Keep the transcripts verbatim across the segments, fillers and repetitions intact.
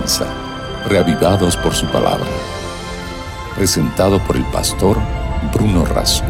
comienza, reavivados por su palabra. Presentado por el pastor Bruno Razo.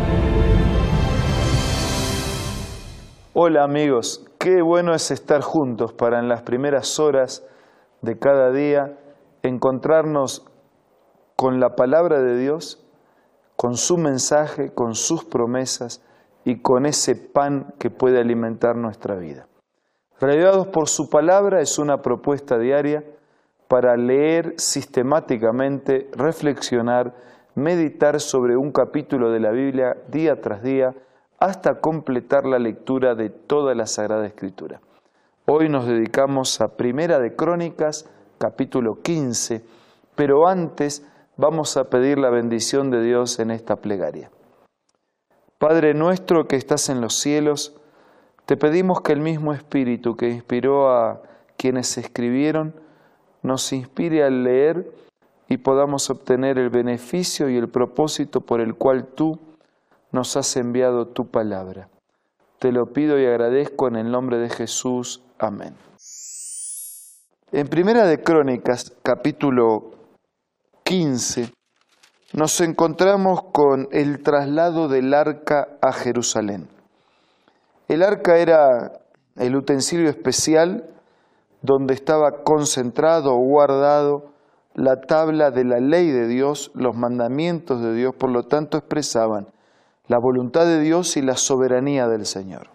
Hola amigos, qué bueno es estar juntos para en las primeras horas de cada día encontrarnos con la palabra de Dios, con su mensaje, con sus promesas y con ese pan que puede alimentar nuestra vida. Reavivados por su palabra es una propuesta diaria para leer sistemáticamente, reflexionar, meditar sobre un capítulo de la Biblia día tras día hasta completar la lectura de toda la Sagrada Escritura. Hoy nos dedicamos a Primera de Crónicas, capítulo quince, pero antes vamos a pedir la bendición de Dios en esta plegaria. Padre nuestro que estás en los cielos, te pedimos que el mismo Espíritu que inspiró a quienes escribieron, nos inspire al leer y podamos obtener el beneficio y el propósito por el cual tú nos has enviado tu palabra. Te lo pido y agradezco en el nombre de Jesús. Amén. En Primera de Crónicas, capítulo quince, nos encontramos con el traslado del arca a Jerusalén. El arca era el utensilio especial donde estaba concentrado o guardado la tabla de la ley de Dios, los mandamientos de Dios, por lo tanto expresaban la voluntad de Dios y la soberanía del Señor.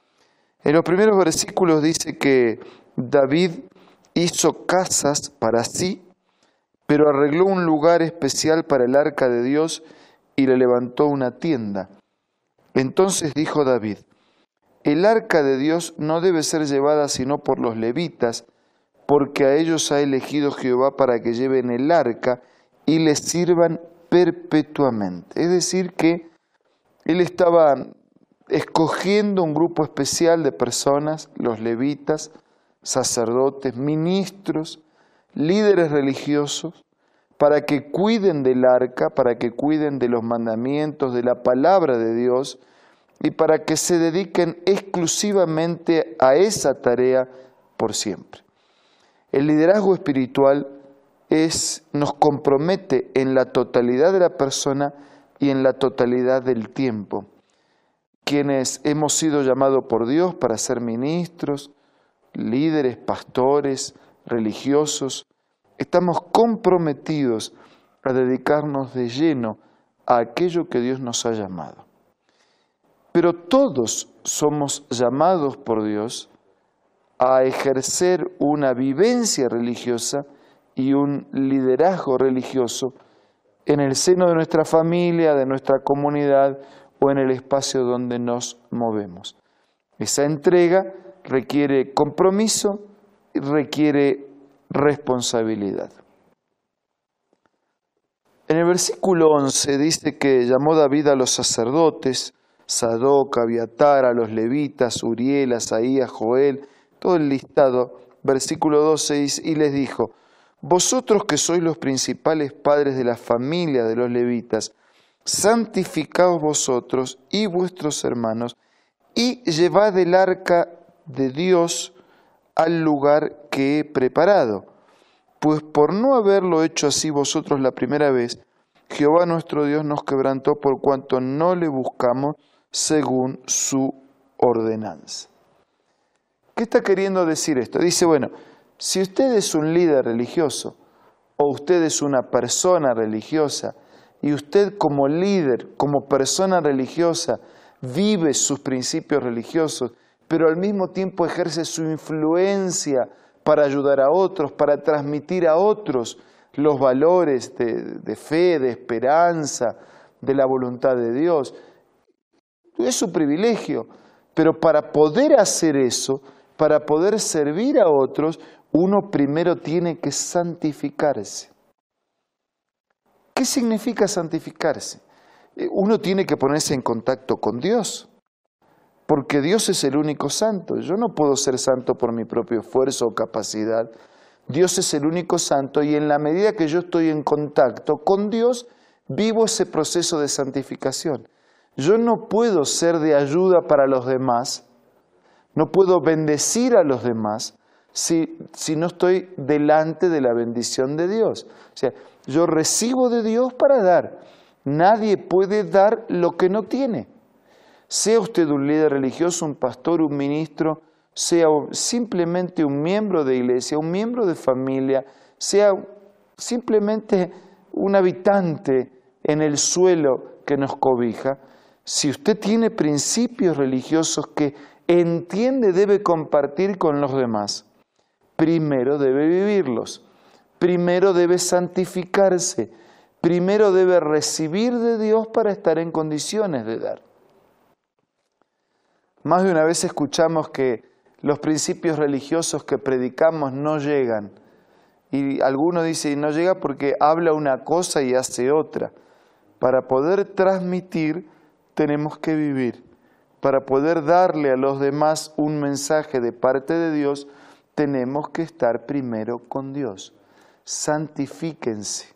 En los primeros versículos dice que David hizo casas para sí, pero arregló un lugar especial para el arca de Dios y le levantó una tienda. Entonces dijo David: el arca de Dios no debe ser llevada sino por los levitas, porque a ellos ha elegido Jehová para que lleven el arca y les sirvan perpetuamente. Es decir que él estaba escogiendo un grupo especial de personas, los levitas, sacerdotes, ministros, líderes religiosos, para que cuiden del arca, para que cuiden de los mandamientos, de la palabra de Dios, y para que se dediquen exclusivamente a esa tarea por siempre. El liderazgo espiritual es, nos compromete en la totalidad de la persona y en la totalidad del tiempo. Quienes hemos sido llamados por Dios para ser ministros, líderes, pastores, religiosos, estamos comprometidos a dedicarnos de lleno a aquello que Dios nos ha llamado. Pero todos somos llamados por Dios a ejercer una vivencia religiosa y un liderazgo religioso en el seno de nuestra familia, de nuestra comunidad o en el espacio donde nos movemos. Esa entrega requiere compromiso y requiere responsabilidad. En el versículo once dice que llamó David a los sacerdotes, Sadoc, Abiatar, a los levitas, Uriel, Asaías, Joel, todo el listado, versículo doce, y les dijo: vosotros que sois los principales padres de la familia de los levitas, santificaos vosotros y vuestros hermanos, y llevad el arca de Dios al lugar que he preparado. Pues por no haberlo hecho así vosotros la primera vez, Jehová nuestro Dios nos quebrantó por cuanto no le buscamos según su ordenanza. ¿Qué está queriendo decir esto? Dice, bueno, si usted es un líder religioso o usted es una persona religiosa y usted como líder, como persona religiosa, vive sus principios religiosos, pero al mismo tiempo ejerce su influencia para ayudar a otros, para transmitir a otros los valores de, de fe, de esperanza, de la voluntad de Dios. Es su privilegio, pero para poder hacer eso, para poder servir a otros, uno primero tiene que santificarse. ¿Qué significa santificarse? Uno tiene que ponerse en contacto con Dios, porque Dios es el único santo. Yo no puedo ser santo por mi propio esfuerzo o capacidad. Dios es el único santo y en la medida que yo estoy en contacto con Dios, vivo ese proceso de santificación. Yo no puedo ser de ayuda para los demás, no puedo bendecir a los demás si, si no estoy delante de la bendición de Dios? O sea, yo recibo de Dios para dar. Nadie puede dar lo que no tiene. Sea usted un líder religioso, un pastor, un ministro, sea simplemente un miembro de iglesia, un miembro de familia, sea simplemente un habitante en el suelo que nos cobija. Si usted tiene principios religiosos que entiende debe compartir con los demás, primero debe vivirlos, primero debe santificarse, primero debe recibir de Dios para estar en condiciones de dar. Más de una vez escuchamos que los principios religiosos que predicamos no llegan. Y alguno dice, no llega porque habla una cosa y hace otra. Para poder transmitir, tenemos que vivir. Para poder darle a los demás un mensaje de parte de Dios, tenemos que estar primero con Dios. Santifíquense.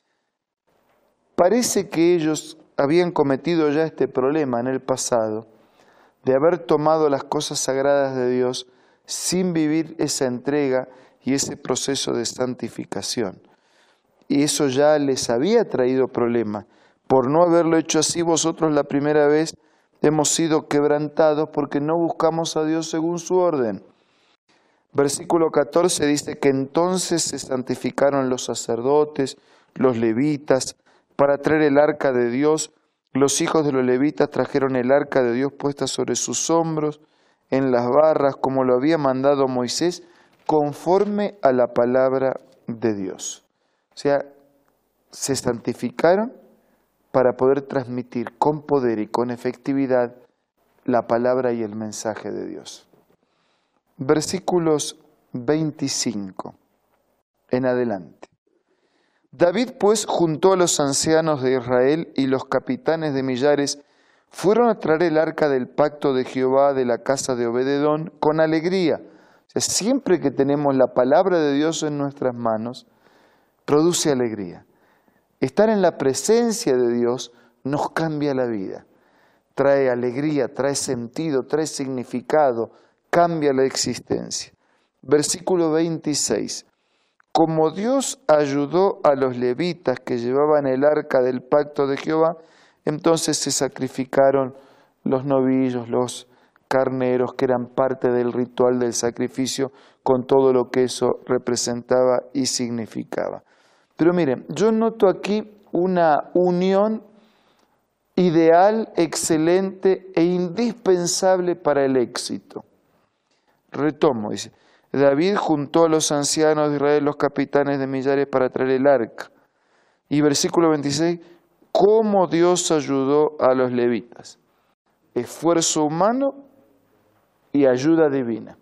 Parece que ellos habían cometido ya este problema en el pasado, de haber tomado las cosas sagradas de Dios sin vivir esa entrega y ese proceso de santificación. Y eso ya les había traído problemas. Por no haberlo hecho así, vosotros la primera vez hemos sido quebrantados porque no buscamos a Dios según su orden. Versículo catorce dice que entonces se santificaron los sacerdotes, los levitas, para traer el arca de Dios. Los hijos de los levitas trajeron el arca de Dios puesta sobre sus hombros, en las barras, como lo había mandado Moisés, conforme a la palabra de Dios. O sea, se santificaron para poder transmitir con poder y con efectividad la palabra y el mensaje de Dios. Versículos veinticinco en adelante. David pues juntó a los ancianos de Israel y los capitanes de millares fueron a traer el arca del pacto de Jehová de la casa de Obededón con alegría. O sea, siempre que tenemos la palabra de Dios en nuestras manos, produce alegría. Estar en la presencia de Dios nos cambia la vida. Trae alegría, trae sentido, trae significado, cambia la existencia. Versículo veintiséis. Como Dios ayudó a los levitas que llevaban el arca del pacto de Jehová, entonces se sacrificaron los novillos, los carneros, que eran parte del ritual del sacrificio, con todo lo que eso representaba y significaba. Pero miren, yo noto aquí una unión ideal, excelente e indispensable para el éxito. Retomo, dice, David juntó a los ancianos de Israel, los capitanes de millares, para traer el arca. Y versículo veintiséis, ¿cómo Dios ayudó a los levitas? Esfuerzo humano y ayuda divina.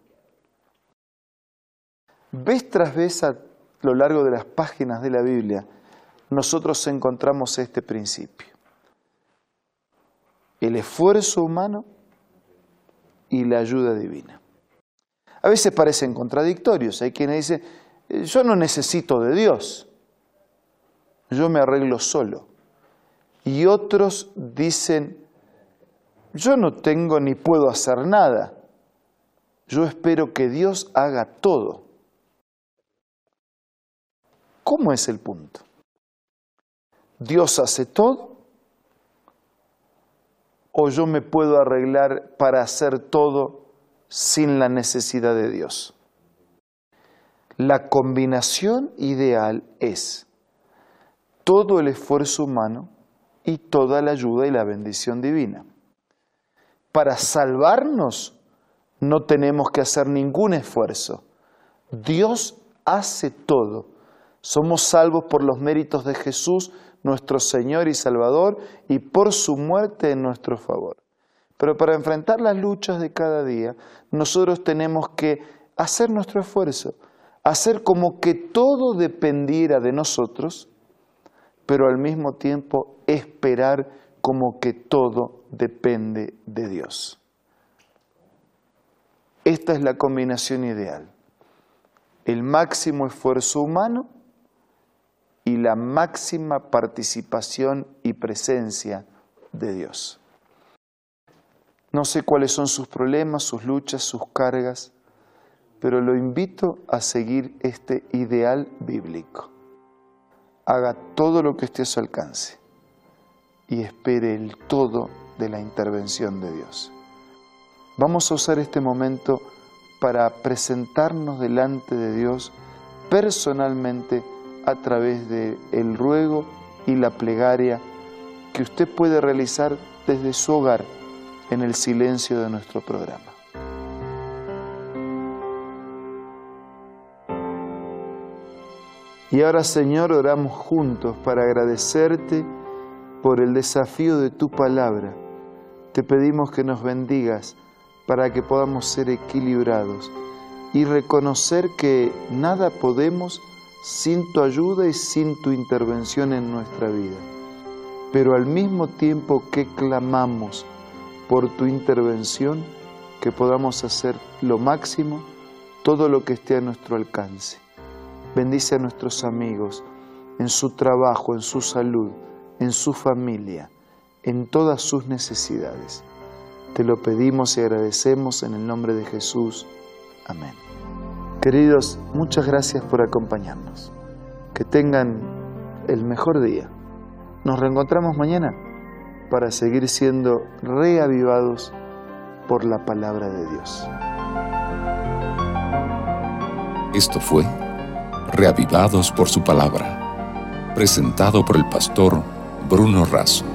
Vez tras vez a lo largo de las páginas de la Biblia, nosotros encontramos este principio. El esfuerzo humano y la ayuda divina. A veces parecen contradictorios. Hay quienes dicen, yo no necesito de Dios, yo me arreglo solo. Y otros dicen, yo no tengo ni puedo hacer nada, yo espero que Dios haga todo. ¿Cómo es el punto? ¿Dios hace todo? ¿O yo me puedo arreglar para hacer todo sin la necesidad de Dios? La combinación ideal es todo el esfuerzo humano y toda la ayuda y la bendición divina. Para salvarnos no tenemos que hacer ningún esfuerzo. Dios hace todo. Somos salvos por los méritos de Jesús, nuestro Señor y Salvador, y por su muerte en nuestro favor. Pero para enfrentar las luchas de cada día, nosotros tenemos que hacer nuestro esfuerzo, hacer como que todo dependiera de nosotros, pero al mismo tiempo esperar como que todo depende de Dios. Esta es la combinación ideal. El máximo esfuerzo humano y la máxima participación y presencia de Dios. No sé cuáles son sus problemas, sus luchas, sus cargas, pero lo invito a seguir este ideal bíblico. Haga todo lo que esté a su alcance y espere el todo de la intervención de Dios. Vamos a usar este momento para presentarnos delante de Dios personalmente a través del ruego y la plegaria que usted puede realizar desde su hogar en el silencio de nuestro programa. Y ahora, Señor, oramos juntos para agradecerte por el desafío de tu palabra. Te pedimos que nos bendigas para que podamos ser equilibrados y reconocer que nada podemos sin tu ayuda y sin tu intervención en nuestra vida. Pero al mismo tiempo que clamamos por tu intervención, que podamos hacer lo máximo, todo lo que esté a nuestro alcance. Bendice a nuestros amigos en su trabajo, en su salud, en su familia, en todas sus necesidades. Te lo pedimos y agradecemos en el nombre de Jesús. Amén. Queridos, muchas gracias por acompañarnos. Que tengan el mejor día. Nos reencontramos mañana para seguir siendo reavivados por la palabra de Dios. Esto fue Reavivados por su palabra, presentado por el pastor Bruno Razo.